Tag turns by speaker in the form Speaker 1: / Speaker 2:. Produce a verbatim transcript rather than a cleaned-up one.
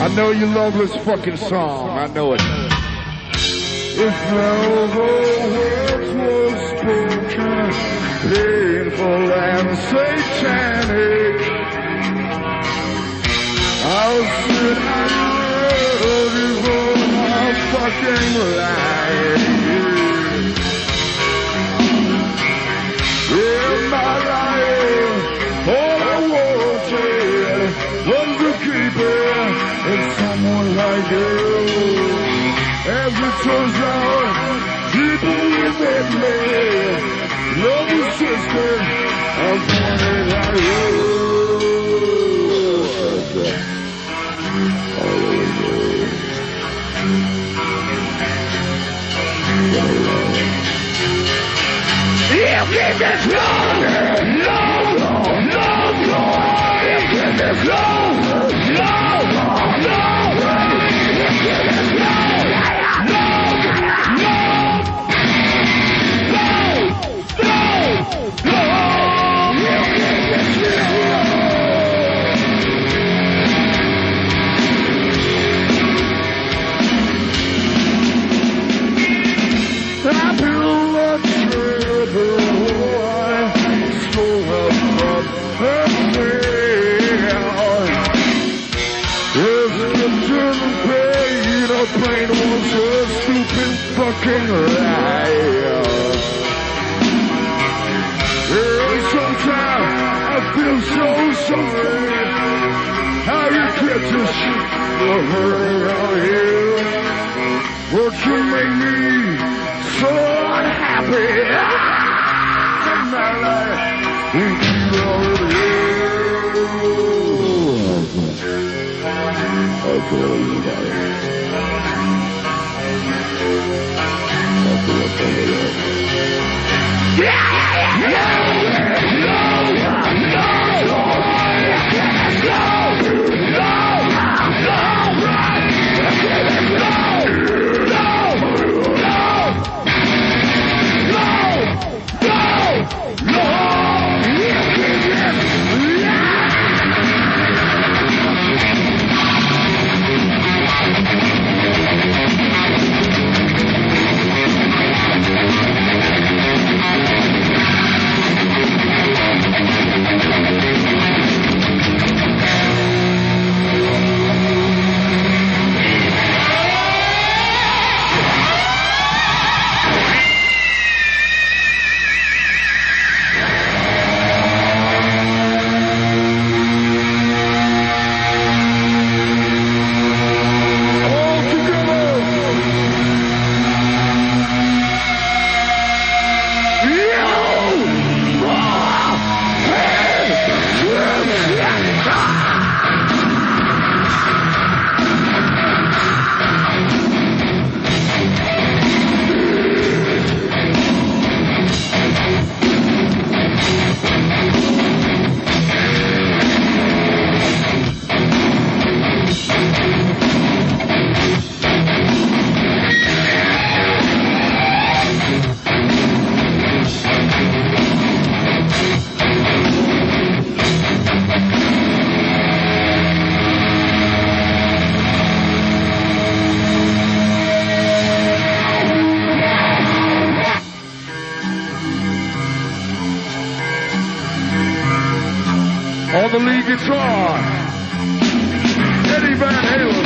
Speaker 1: I know you love this fucking song. I know it. If all the words were spoken, painful and satanic, I'll sit out before my fucking life. In my life, all I wanted was to keep it in someone like you. As it turns out, people with me, love your sister, I'm pointing at you. You keep this long, long, long, long. You keep this long, long, long, long. You keep this long, long, long, long, long, long. You keep this long. I feel the trouble. Pain was a stupid fucking lie. Yeah, sometimes I feel so sorry how you get this shit around here. But you make me so unhappy in my life. You keep all of you. I tell you about it. Yeah, yeah, yeah. No, no, no, no, no, no, On the lead guitar, Eddie Van Halen.